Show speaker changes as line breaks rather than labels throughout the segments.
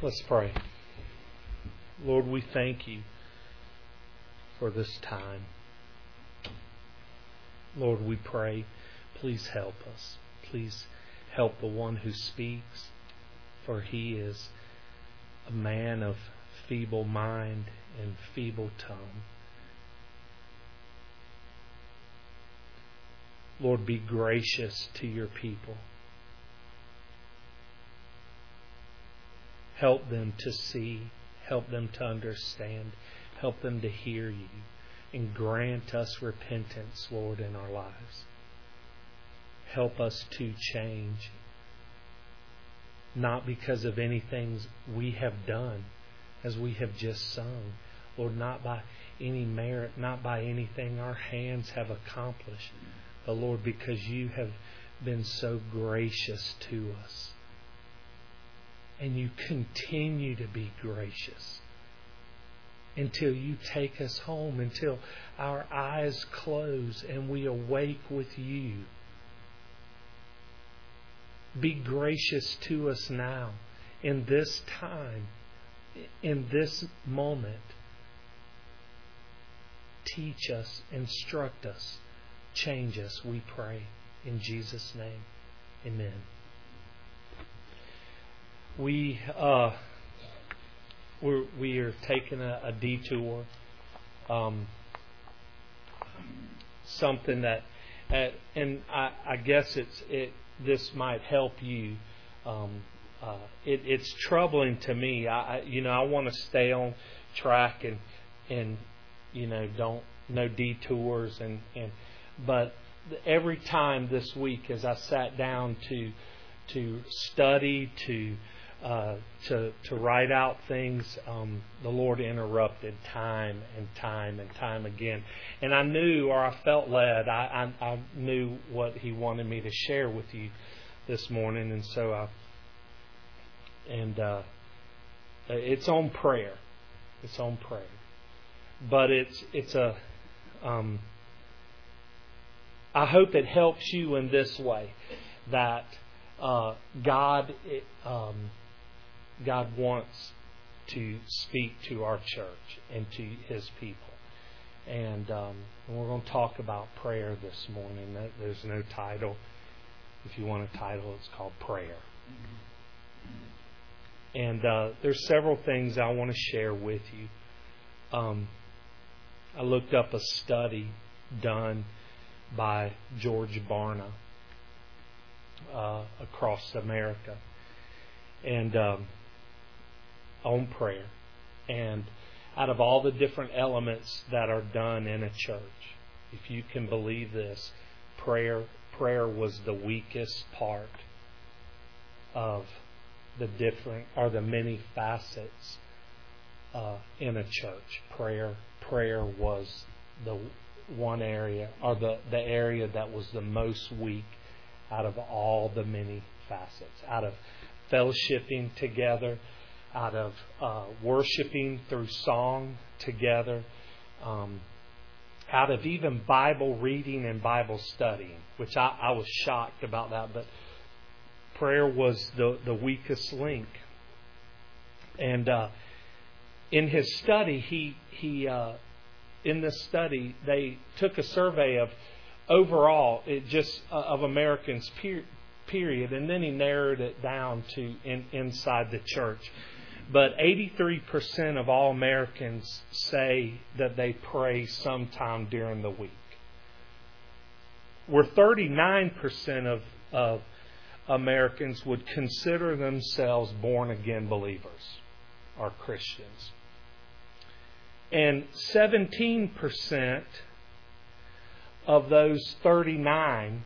Let's pray. Lord, we thank you for this time. Lord, we pray, please help us. Please help the one who speaks, for he is a man of feeble mind and feeble tongue. Lord, be gracious to your people. Help them to see, help them to understand, help them to hear you, and grant us repentance, Lord, in our lives. Help us to change, not because of anything we have done, as we have just sung. Lord, not by any merit, not by anything our hands have accomplished, but Lord, because you have been so gracious to us. And you continue to be gracious until you take us home, until our eyes close and we awake with you. Be gracious to us now, in this time, in this moment. Teach us, instruct us, change us, we pray. In Jesus' name, amen. We are taking a detour. Something that, and I guess this might help you. It's troubling to me. I want to stay on track and no detours but every time this week as I sat down to study to write out things, the Lord interrupted time and time again. And I knew, or I felt led, I knew what He wanted me to share with you this morning. And so it's on prayer. It's on prayer. But I hope it helps you in this way, that God wants to speak to our church and to His people. And we're going to talk about prayer this morning. There's no title. If you want a title, it's called Prayer. And there's several things I want to share with you. I looked up a study done by George Barna across America, and on prayer. And out of all the different elements that are done in a church, if you can believe this, prayer was the weakest part of the many facets in a church. Prayer was the one area, or the area that was the most weak out of all the many facets. Out of fellowshipping together, out of worshiping through song together, out of even Bible reading and Bible studying, which I was shocked about that, but prayer was the weakest link. And in his study, in this study, they took a survey of overall, of Americans, period, and then he narrowed it down to inside the church. But 83% of all Americans say that they pray sometime during the week. Where 39% of Americans would consider themselves born-again believers or Christians. And 17% of those 39%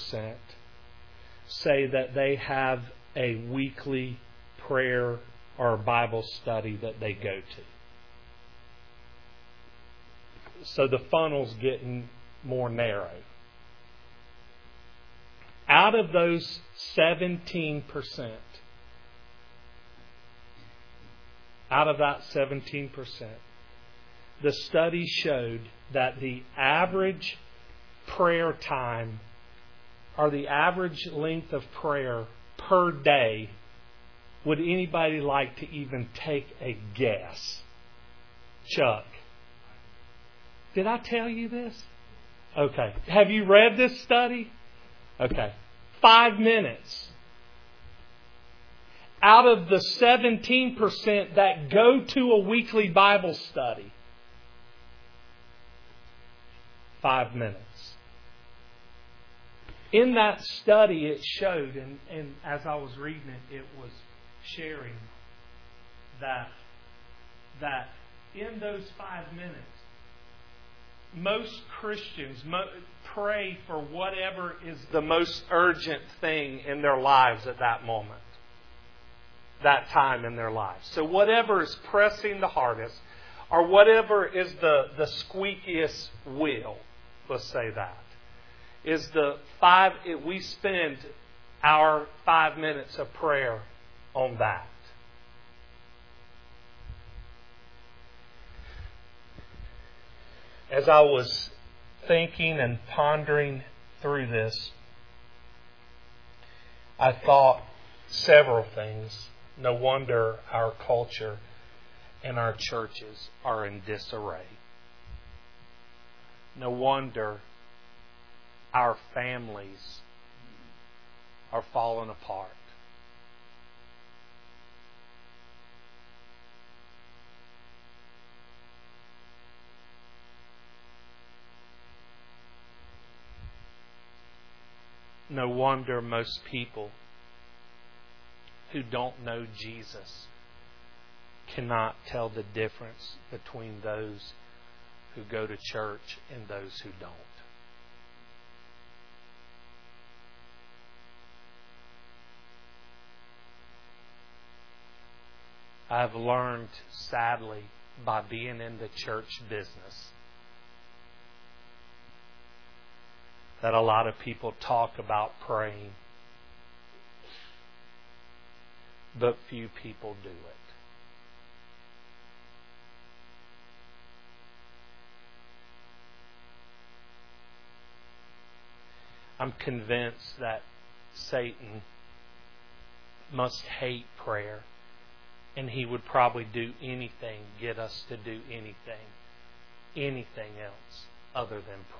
say that they have a weekly prayer or Bible study that they go to. So the funnel's getting more narrow. Out of those 17%, out of that 17%, the study showed that the average prayer time, or the average length of prayer per day, Would anybody like to even take a guess? Chuck. Did I tell you this? Okay. Have you read this study? Okay. 5 minutes. Out of the 17% that go to a weekly Bible study, 5 minutes. In that study, it showed, and as I was reading it, it was sharing that in those 5 minutes, most Christians pray for whatever is the most urgent thing in their lives at that moment, that time in their lives. So whatever is pressing the hardest, or whatever is the squeakiest wheel, let's say that, is we spend our 5 minutes of prayer on that. As I was thinking and pondering through this, I thought several things. No wonder our culture and our churches are in disarray. No wonder our families are falling apart. No wonder most people who don't know Jesus cannot tell the difference between those who go to church and those who don't. I've learned, sadly, by being in the church business, that a lot of people talk about praying, but few people do it. I'm convinced that Satan must hate prayer, and he would probably do anything, get us to do anything else other than pray.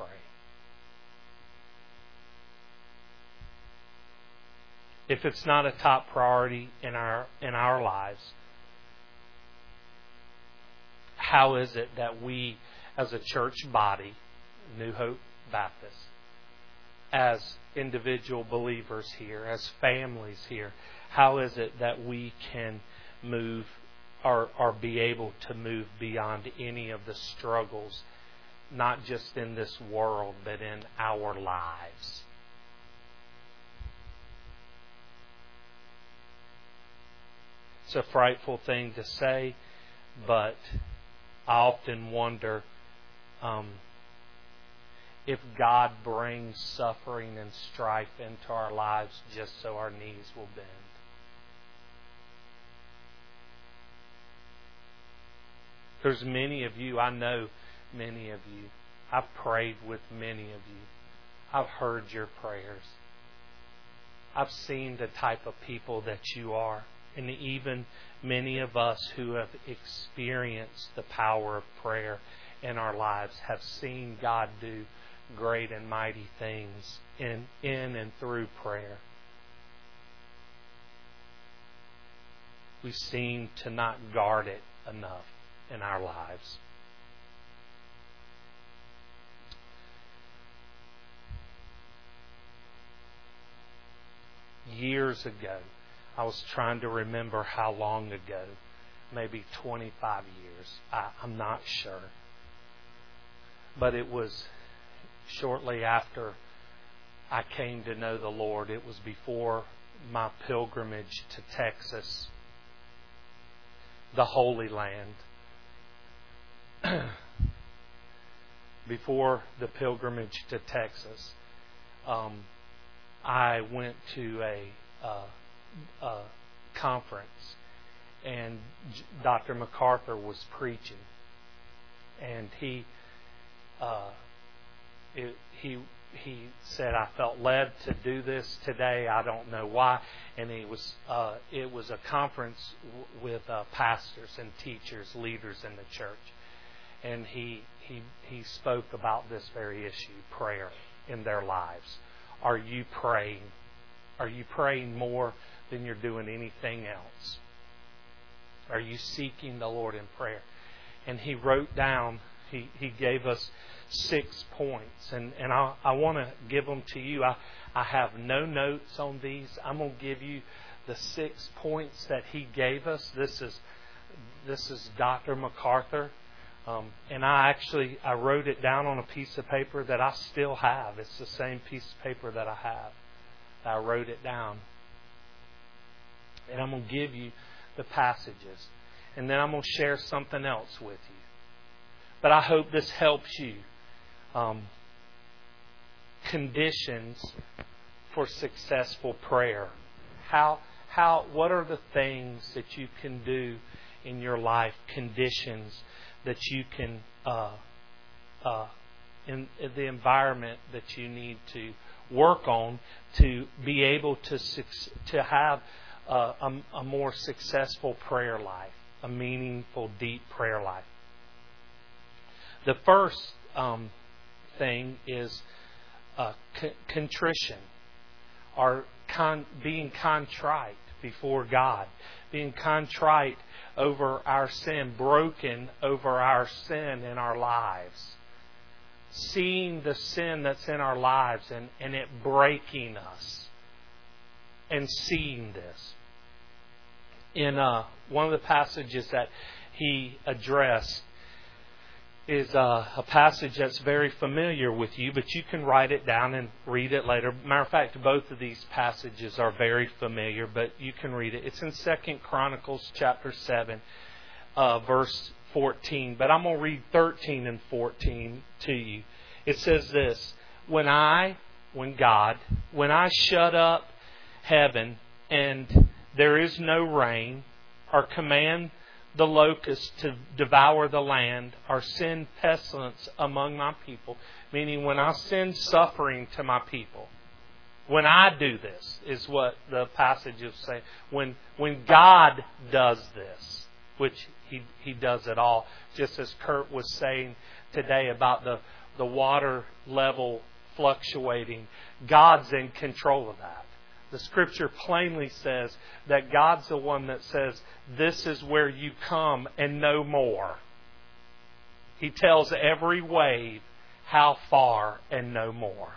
If it's not a top priority in our lives, how is it that we, as a church body, New Hope Baptist, as individual believers here, as families here, how is it that we can move or be able to move beyond any of the struggles, not just in this world, but in our lives? It's a frightful thing to say, but I often wonder if God brings suffering and strife into our lives just so our knees will bend. There's many of you, I know many of you. I've prayed with many of you. I've heard your prayers. I've seen the type of people that you are. And even many of us who have experienced the power of prayer in our lives have seen God do great and mighty things in and through prayer. We seem to not guard it enough in our lives. Years ago, I was trying to remember how long ago, maybe 25 years. I'm not sure. But it was shortly after I came to know the Lord. It was before my pilgrimage to Texas, the Holy Land. Before the pilgrimage to Texas, I went to a conference, and Dr. MacArthur was preaching, and he he said, I felt led to do this today. I don't know why. And it was a conference with pastors and teachers, leaders in the church. And he spoke about this very issue, prayer in their lives. Are you praying? Are you praying more than you're doing anything else? Are you seeking the Lord in prayer? And he wrote down, he gave us 6 points. And I want to give them to you. I have no notes on these. I'm going to give you the 6 points that he gave us. This is Dr. MacArthur. And I wrote it down on a piece of paper that I still have. It's the same piece of paper that I have. I wrote it down. And I'm going to give you the passages. And then I'm going to share something else with you. But I hope this helps you. Conditions for successful prayer. What are the things that you can do in your life? Conditions that you can, in the environment that you need to work on to be able to have a more successful prayer life, a meaningful, deep prayer life. The first thing is contrition, or being contrite before God, being contrite over our sin, broken over our sin in our lives, seeing the sin that's in our lives and it breaking us, and seeing this. In one of the passages that he addressed is a passage that's very familiar with you, but you can write it down and read it later. Matter of fact, both of these passages are very familiar, but you can read it. It's in 2 Chronicles chapter 7, verse 14. But I'm going to read 13 and 14 to you. It says this: When I shut up heaven and there is no rain, or command the locusts to devour the land, or send pestilence among my people, meaning when I send suffering to my people, when I do this, is what the passage is saying. When God does this, which He does it all, just as Kurt was saying today about the water level fluctuating, God's in control of that. The Scripture plainly says that God's the one that says, this is where you come and no more. He tells every wave how far and no more.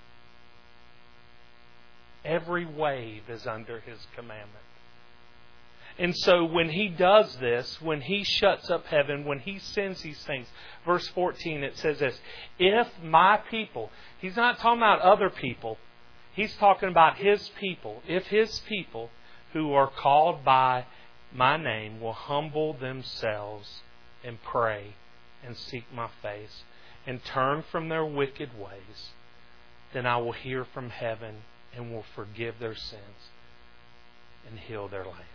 Every wave is under His commandment. And so when He does this, when He shuts up heaven, when He sends these things, verse 14, it says this: if my people, He's not talking about other people, He's talking about His people. If His people who are called by my name will humble themselves and pray and seek my face and turn from their wicked ways, then I will hear from heaven and will forgive their sins and heal their land.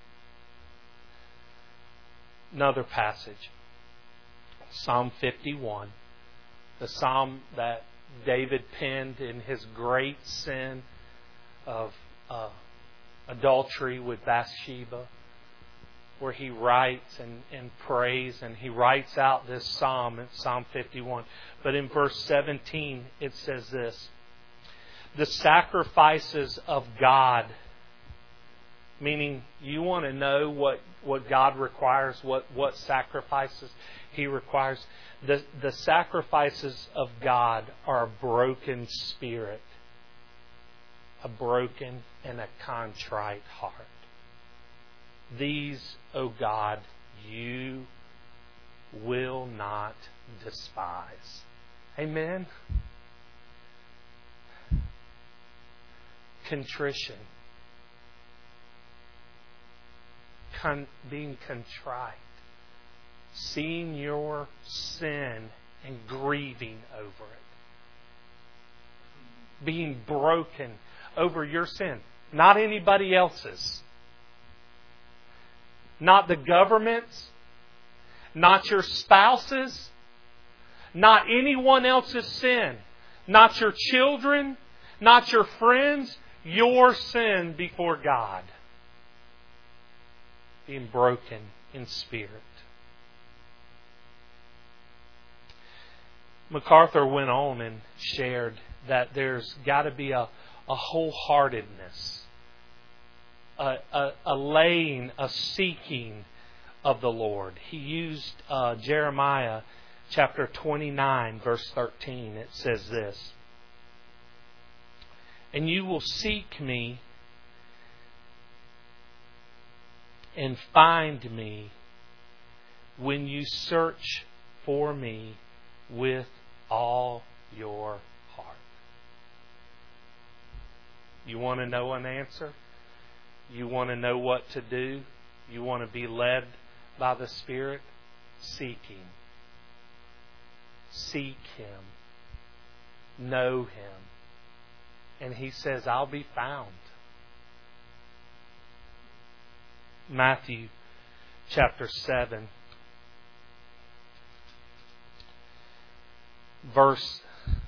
Another passage, Psalm 51, the psalm that David penned in his great sin of adultery with Bathsheba, where he writes and prays, and he writes out this psalm in Psalm 51. But in verse 17 it says this: the sacrifices of God, meaning you want to know what God requires, what sacrifices He requires. The sacrifices of God are a broken spirit, a broken and a contrite heart. These, O God, you will not despise. Amen? Contrition. Being contrite. Seeing your sin and grieving over it. Being broken over your sin. Not anybody else's. Not the government's. Not your spouse's. Not anyone else's sin. not your children, not your friends, your sin before God. Being broken in spirit. MacArthur went on and shared that there's got to be a wholeheartedness, a laying, a seeking of the Lord. He used Jeremiah chapter 29, verse 13. It says this: "And you will seek me and find me when you search for me with all your heart." You want to know an answer? You want to know what to do? You want to be led by the Spirit? Seek Him. Seek Him. Know Him. And He says, I'll be found. Matthew chapter 7, verse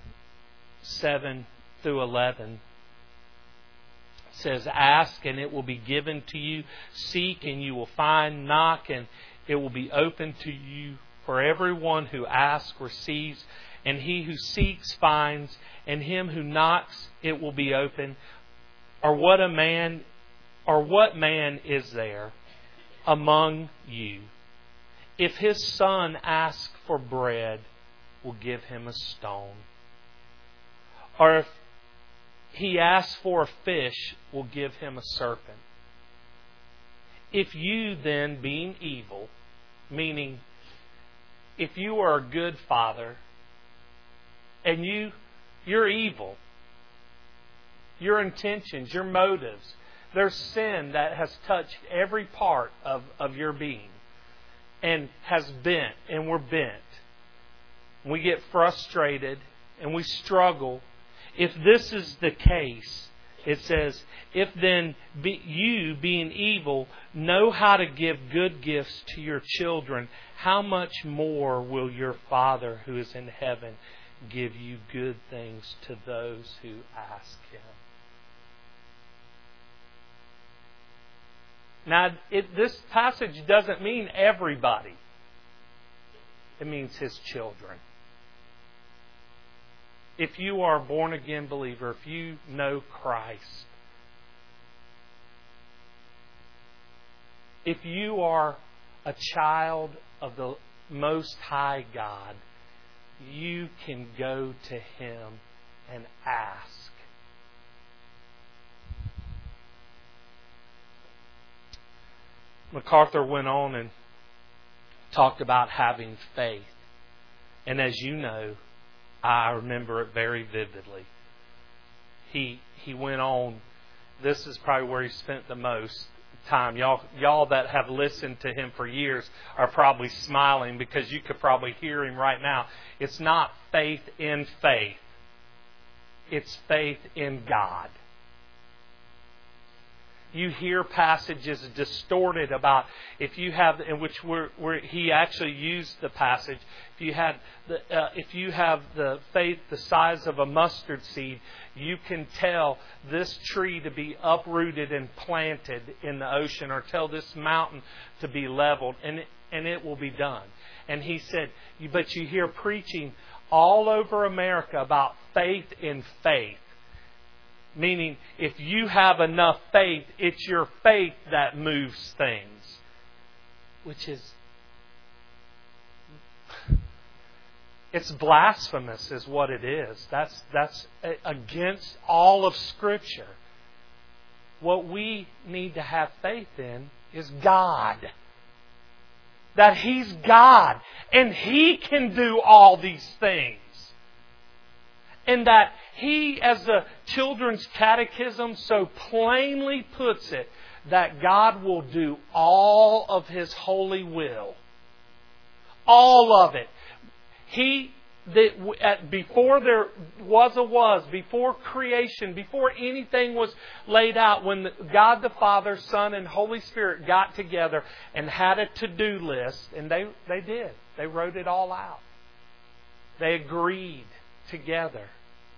7 through 11 says, "Ask and it will be given to you. Seek and you will find. Knock and it will be opened to you. For everyone who asks receives, and he who seeks finds, and him who knocks it will be open. Or what man is there among you, if his son asks for bread, will give him a stone? Or if he asks for a fish, will give him a serpent? If you then, being evil," meaning if you are a good father and you're evil, your intentions, your motives, there's sin that has touched every part of your being and has bent, and we're bent. We get frustrated and we struggle. If this is the case, it says, "If then you, being evil, know how to give good gifts to your children, how much more will your Father who is in heaven give you good things to those who ask Him?" Now, this passage doesn't mean everybody. It means His children. If you are a born-again believer, if you know Christ, if you are a child of the Most High God, you can go to Him and ask. MacArthur went on and talked about having faith. And as you know, I remember it very vividly. He went on. This is probably where he spent the most time. Y'all that have listened to him for years are probably smiling because you could probably hear him right now. It's not faith in faith. It's faith in God. You hear passages distorted about if you have, in which where he actually used the passage. If you have the faith the size of a mustard seed, you can tell this tree to be uprooted and planted in the ocean, or tell this mountain to be leveled, and it will be done. And he said, but you hear preaching all over America about faith in faith. Meaning, if you have enough faith, it's your faith that moves things. Which is... it's blasphemous is what it is. That's against all of Scripture. What we need to have faith in is God. That He's God. And He can do all these things. And that He, as the Children's Catechism so plainly puts it, that God will do all of His holy will. All of it. Before there was, before creation, before anything was laid out, when God the Father, Son, and Holy Spirit got together and had a to-do list, and they did. They wrote it all out. They agreed together.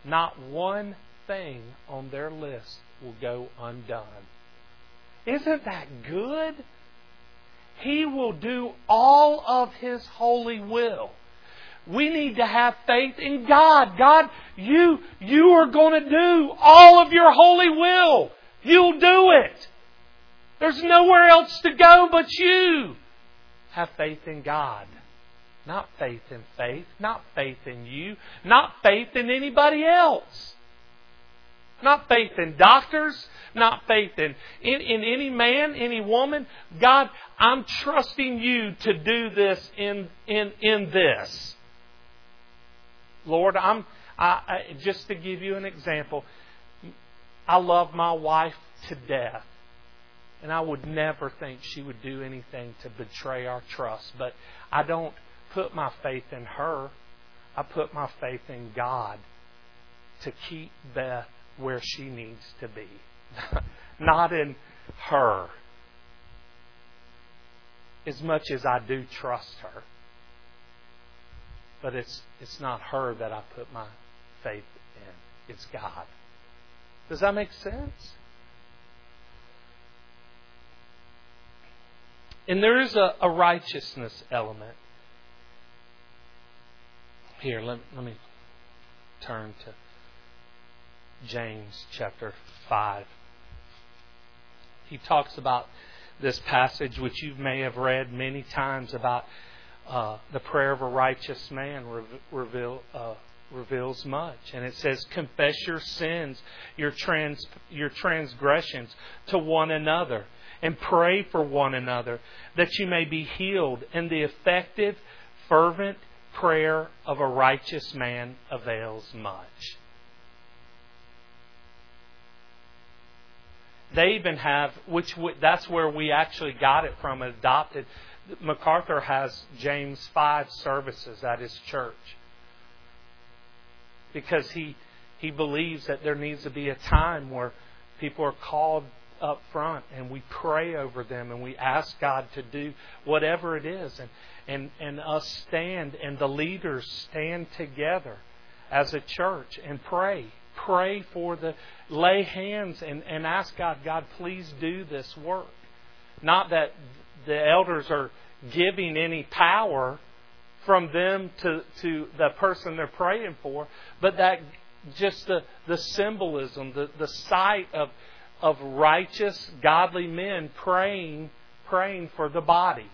not one thing on their list will go undone. Isn't that good? He will do all of His holy will. We need to have faith in God. God, you are going to do all of your holy will. You'll do it. There's nowhere else to go but you. Have faith in God. Not faith in faith. Not faith in you. Not faith in anybody else. Not faith in doctors. Not faith in any man, any woman. God, I'm trusting you to do this in this. Lord, just to give you an example, I love my wife to death. And I would never think she would do anything to betray our trust. But I don't put my faith in her. I put my faith in God to keep Beth where she needs to be. Not in her. As much as I do trust her. But it's not her that I put my faith in. It's God. Does that make sense? And there is a righteousness element. Here, let me turn to James chapter 5. He talks about this passage, which you may have read many times, about the prayer of a righteous man reveals much. And it says, confess your sins, your transgressions to one another, and pray for one another, that you may be healed. And the effective, fervent prayer of a righteous man avails much. They even have, that's where we actually got it from, adopted. MacArthur has James 5 services at his church. Because he believes that there needs to be a time where people are called up front and we pray over them and we ask God to do whatever it is, and us stand and the leaders stand together as a church and pray for lay hands and ask God, please do this work. Not that the elders are giving any power from them to the person they're praying for, but that just the symbolism, the sight of righteous, godly men praying for the body.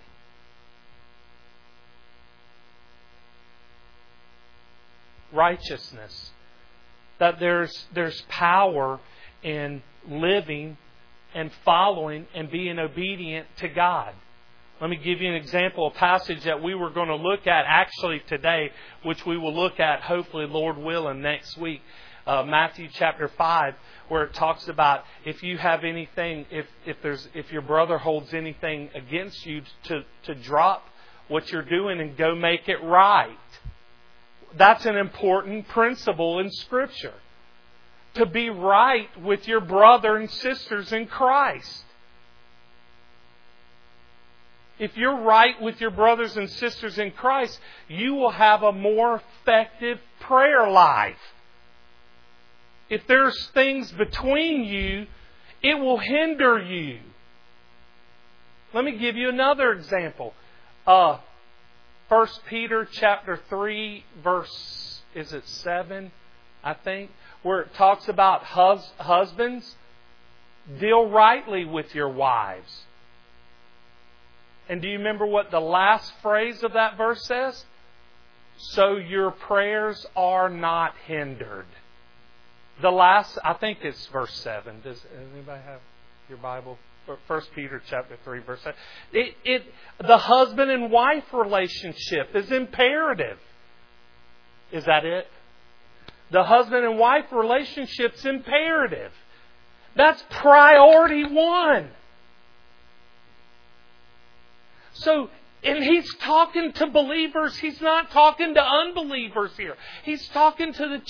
Righteousness. That there's power in living and following and being obedient to God. Let me give you an example, a passage that we were going to look at actually today, which we will look at hopefully, Lord willing, next week. Matthew chapter 5, where it talks about if you have anything, if your brother holds anything against you, to drop what you're doing and go make it right. That's an important principle in Scripture. To be right with your brother and sisters in Christ. If you're right with your brothers and sisters in Christ, you will have a more effective prayer life. If there's things between you, it will hinder you. Let me give you another example. 1 Peter chapter 3, verse, is it 7, I think, where it talks about husbands, deal rightly with your wives. And do you remember what the last phrase of that verse says? So your prayers are not hindered. The last, I think it's verse 7. Does anybody have your Bible? 1 Peter chapter 3, verse 7. The husband and wife relationship is imperative. Is that it? The husband and wife relationship's imperative. That's priority one. So, and He's talking to believers. He's not talking to unbelievers here. He's talking to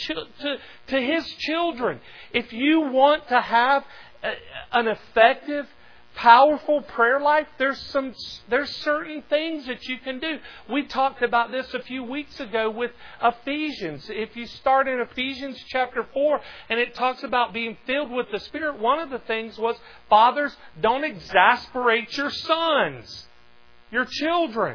His children. If you want to have an effective, powerful prayer life, there's certain things that you can do. We talked about this a few weeks ago with Ephesians. If you start in Ephesians chapter 4 and it talks about being filled with the Spirit, one of the things was, fathers, don't exasperate your sons, your children,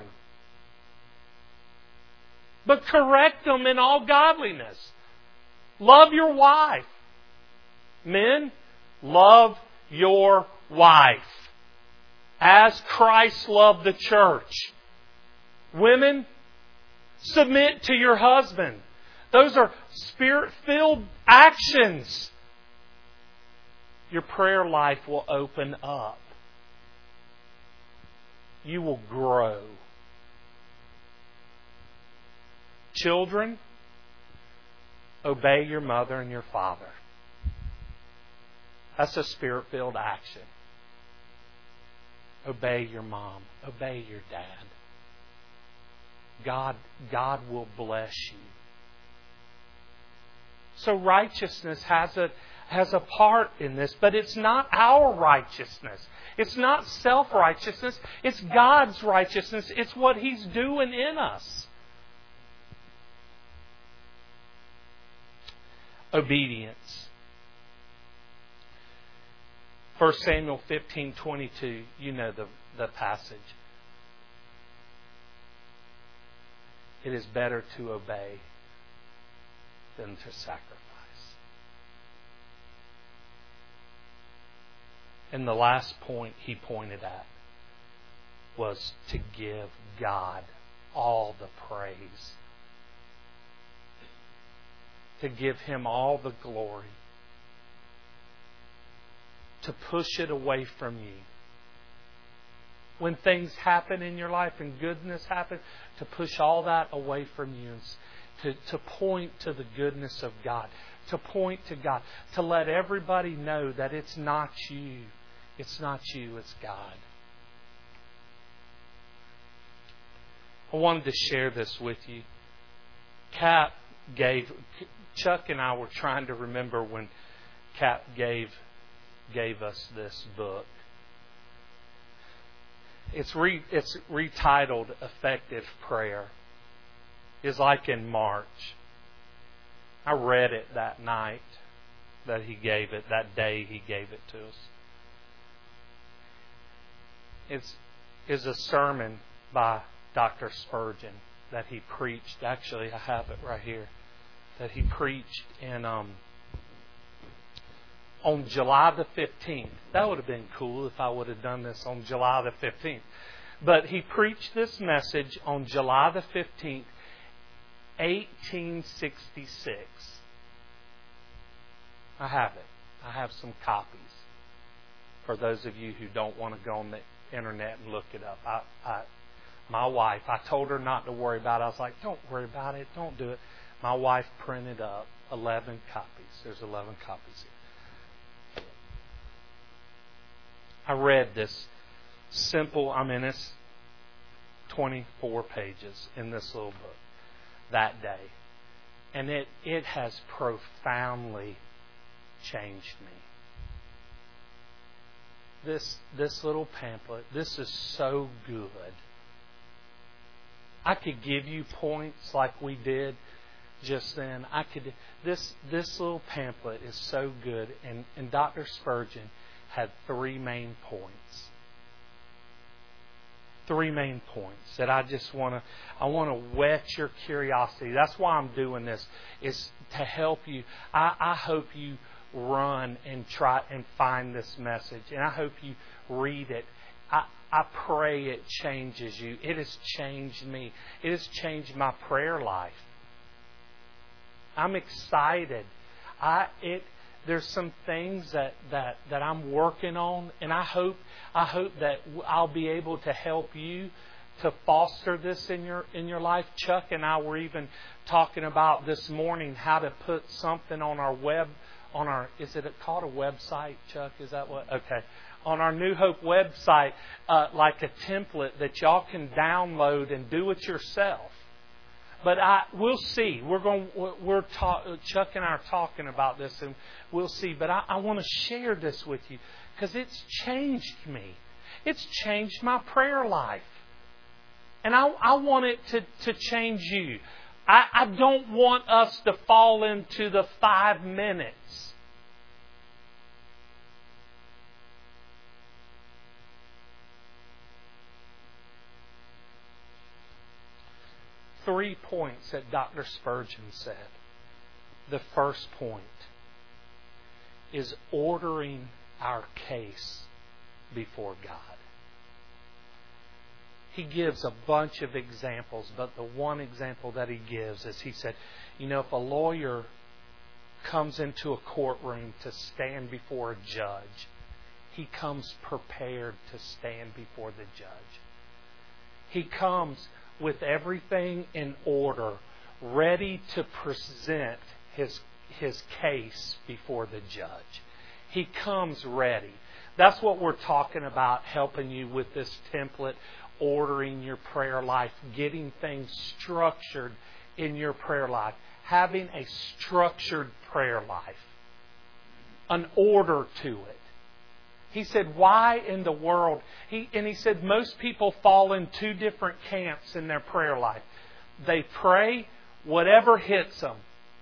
but correct them in all godliness. Love your wife. Men, love your wife as Christ loved the church. Women, submit to your husband. Those are Spirit-filled actions. Your prayer life will open up. You will grow. Children, obey your mother and your father. That's a Spirit-filled action. Obey your mom. Obey your dad. God will bless you. So righteousness has a part in this, but it's not our righteousness. It's not self-righteousness. It's God's righteousness. It's what He's doing in us. Obedience. 1 Samuel 15:22, you know the passage. It is better to obey than to sacrifice. And the last point he pointed at was to give God all the praise. To give Him all the glory. To push it away from you. When things happen in your life and goodness happens, to push all that away from you. To point to the goodness of God. To point to God. To let everybody know that it's not you. It's not you, it's God. I wanted to share this with you. Chuck and I were trying to remember when Cap gave us this book. It's retitled Effective Prayer. It's like in March. I read it that night that he gave it, that day he gave it to us. It's a sermon by Dr. Spurgeon that he preached. Actually, I have it right here. That he preached on July the 15th. That would have been cool if I would have done this on July the 15th. But he preached this message on July the 15th, 1866. I have it. I have some copies. For those of you who don't want to go on the internet and look it up. My wife, I told her not to worry about it. I was like, don't worry about it. Don't do it. My wife printed up 11 copies. There's 11 copies here. I read this simple, it's 24 pages in this little book that day. And it has profoundly changed me. This little pamphlet, this is so good. I could give you points like we did just then. This little pamphlet is so good, and Dr. Spurgeon had 3 main points. 3 main points that I want to whet your curiosity. That's why I'm doing this, is to help you. I hope you run and try and find this message, and I hope you read it. I pray it changes you. It has changed me. It has changed my prayer life. I'm excited. There's some things that I'm working on, and I hope that I'll be able to help you to foster this in your life. Chuck and I were even talking about this morning how to put something on our web. Is it called a website, Chuck? Is that what? Okay. On our New Hope website, like a template that y'all can download and do it yourself. But we'll see. Chuck and I are talking about this, and we'll see. But I want to share this with you because it's changed me. It's changed my prayer life. And I want it to change you. I don't want us to fall into the 5 minutes. Three points that Dr. Spurgeon said. The first point is ordering our case before God. He gives a bunch of examples, but the one example that he gives is he said, if a lawyer comes into a courtroom to stand before a judge, he comes prepared to stand before the judge. He comes with everything in order, ready to present his case before the judge. He comes ready. That's what we're talking about, helping you with this template, ordering your prayer life, getting things structured in your prayer life, having a structured prayer life, an order to it. He said, why in the world? He said most people fall in 2 different camps in their prayer life. They pray whatever hits them,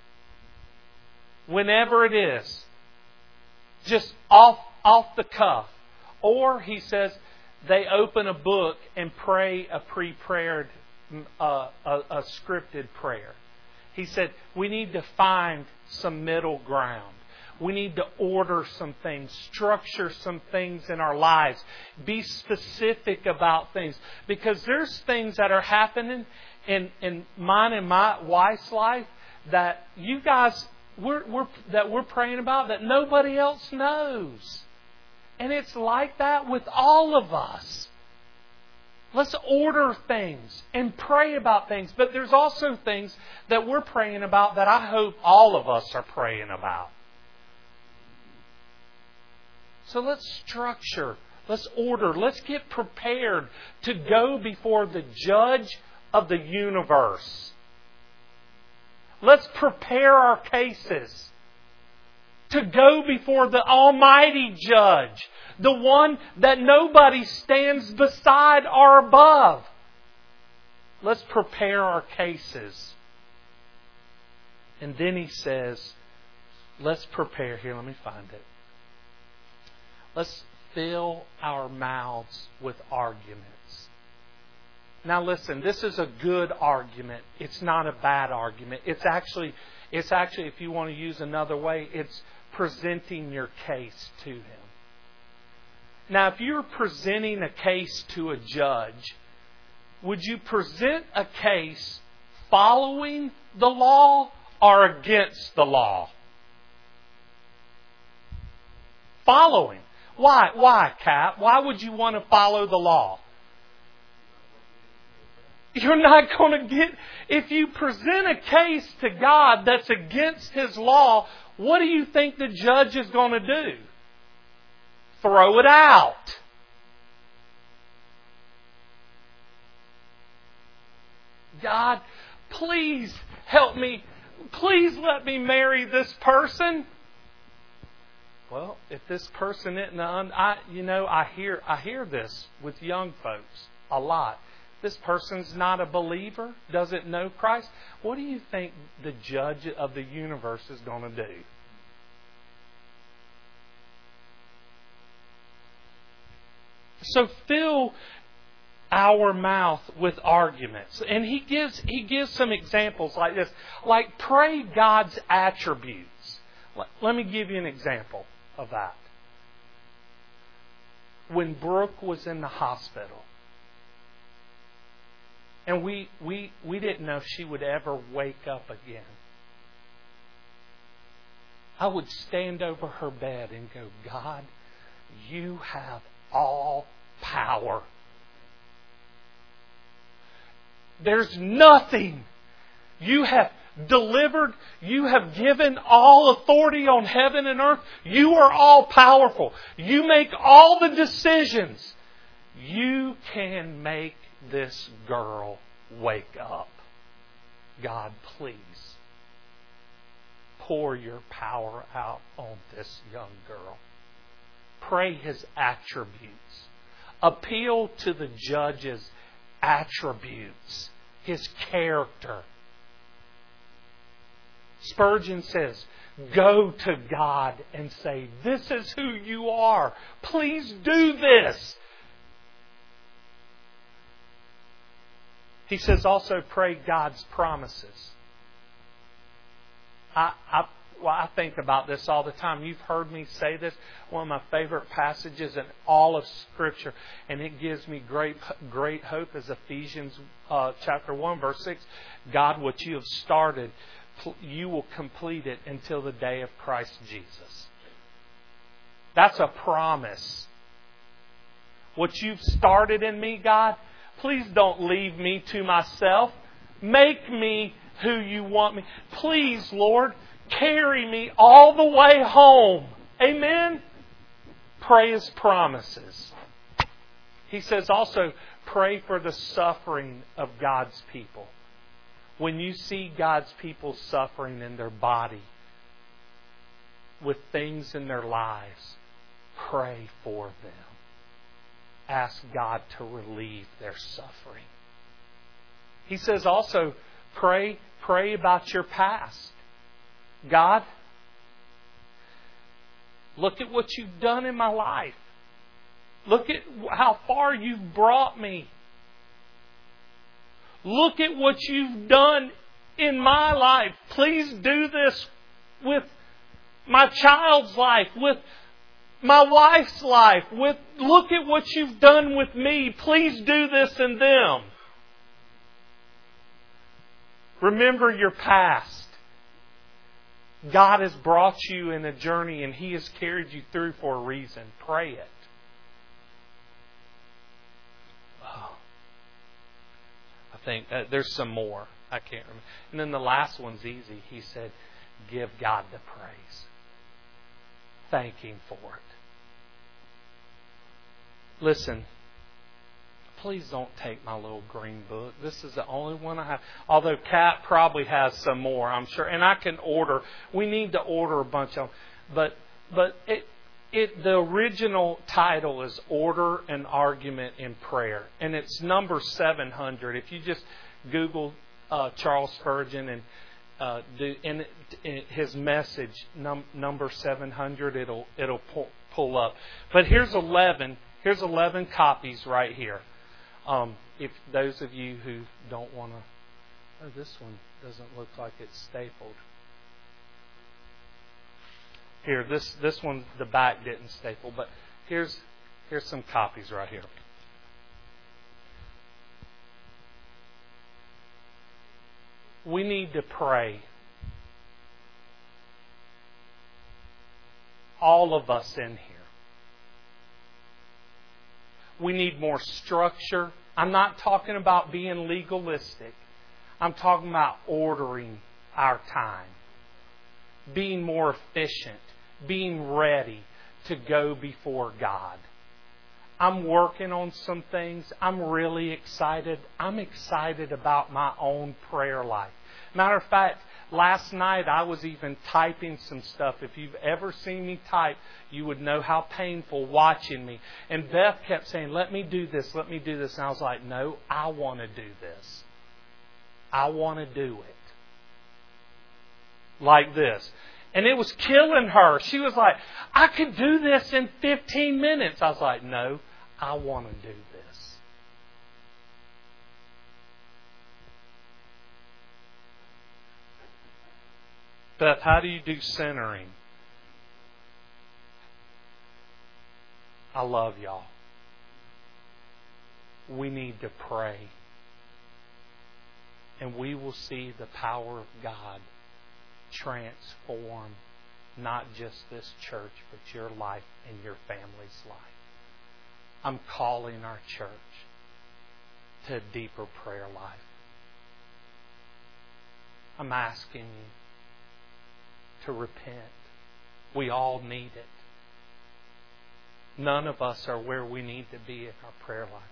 whenever it is, just off the cuff. Or, he says, they open a book and pray a pre-prepared, a scripted prayer. He said, we need to find some middle ground. We need to order some things, structure some things in our lives, be specific about things. Because there's things that are happening in mine and my wife's life that you guys, we're praying about that nobody else knows. And it's like that with all of us. Let's order things and pray about things. But there's also things that we're praying about that I hope all of us are praying about. So let's structure, let's order, let's get prepared to go before the judge of the universe. Let's prepare our cases to go before the Almighty Judge, the one that nobody stands beside or above. Let's prepare our cases. And then he says, let's prepare. Here, let me find it. Let's fill our mouths with arguments. Now listen, this is a good argument. It's not a bad argument. It's actually, if you want to use another way, it's presenting your case to Him. Now, if you're presenting a case to a judge, would you present a case following the law or against the law? Following. Why, Cap? Why would you want to follow the law? You're not going to get... If you present a case to God that's against His law, what do you think the judge is going to do? Throw it out. God, please help me. Please let me marry this person. Well, if this person isn't, I hear this with young folks a lot. This person's not a believer, doesn't know Christ. What do you think the judge of the universe is going to do? So fill our mouth with arguments. And he gives some examples like this. Like pray God's attributes. Let me give you an example of that. When Brooke was in the hospital, and we didn't know if she would ever wake up again, I would stand over her bed and go, God, You have all power. There's nothing. You have delivered. You have given all authority on heaven and earth. You are all powerful. You make all the decisions. You can make this girl wake up. God, please pour Your power out on this young girl. pray His attributes. Appeal to the judge's attributes, His character. Spurgeon says, go to God and say, this is who you are. Please do this. He says also pray God's promises. I think about this all the time. You've heard me say this. One of my favorite passages in all of Scripture, and it gives me great hope, is Ephesians chapter 1, verse 6. God, what you have started, you will complete it until the day of Christ Jesus. That's a promise. What you've started in me, God, please don't leave me to myself. Make me who you want me. Please, Lord, carry me all the way home. Amen? Pray His promises. He says also, pray for the suffering of God's people. When you see God's people suffering in their body, with things in their lives, pray for them. Ask God to relieve their suffering. He says also, pray about your past. God, look at what you've done in my life. Look at how far you've brought me. Look at what you've done in my life. Please do this with my child's life, with my wife's life. Look at what you've done with me. Please do this in them. Remember your past. God has brought you in a journey and He has carried you through for a reason. Pray it. Oh. I think there's some more. I can't remember. And then the last one's easy. He said, give God the praise. Thank Him for it. Listen, please don't take my little green book. This is the only one I have. Although Kat probably has some more, I'm sure. And I can order. We need to order a bunch of them. But the original title is Order and Argument in Prayer. And it's number 700. If you just Google Charles Spurgeon and his message, number 700, it'll pull up. But here's 11 copies right here. If those of you who don't want to... Oh, this one doesn't look like it's stapled. Here, this one, the back didn't staple, but here's some copies right here. We need to pray. All of us in here. We need more structure. I'm not talking about being legalistic. I'm talking about ordering our time. Being more efficient. Being ready to go before God. I'm working on some things. I'm really excited. I'm excited about my own prayer life. Matter of fact, last night I was even typing some stuff. If you've ever seen me type, you would know how painful watching me. And Beth kept saying, let me do this, let me do this. And I was like, no, I want to do this. I want to do it. Like this. And it was killing her. She was like, I could do this in 15 minutes. I was like, no, I want to do this. Beth, how do you do centering? I love y'all. We need to pray. And we will see the power of God transform not just this church, but your life and your family's life. I'm calling our church to a deeper prayer life. I'm asking you to repent. We all need it. None of us are where we need to be in our prayer life.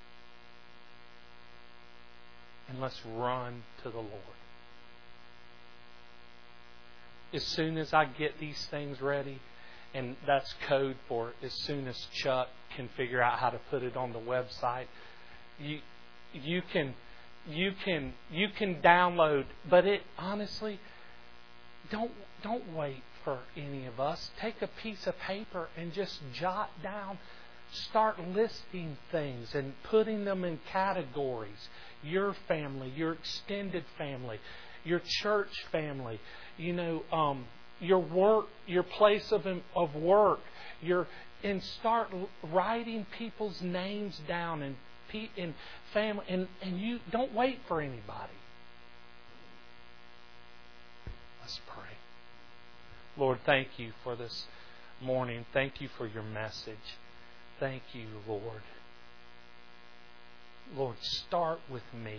And let's run to the Lord. As soon as I get these things ready, and that's code for as soon as Chuck can figure out how to put it on the website. You can download, but it honestly, don't wait for any of us. Take a piece of paper and just jot down. Start listing things and putting them in categories. Your family, your extended family, your church family, your work, your place of work, and start writing people's names down and family, and you don't wait for anybody. Let's pray. Lord, thank you for this morning. Thank you for your message. Thank you, Lord. Lord, start with me.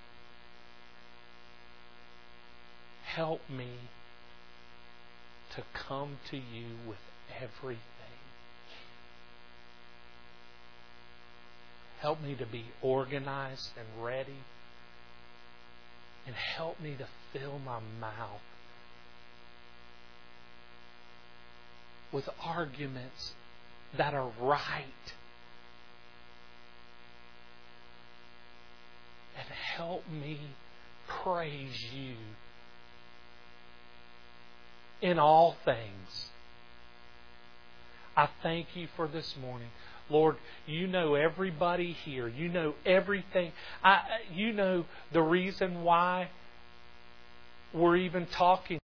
Help me to come to you with everything. Help me to be organized and ready. And help me to fill my mouth with arguments that are right. And help me praise you in all things. I thank you for this morning. Lord, you know everybody here. You know everything. You know the reason why we're even talking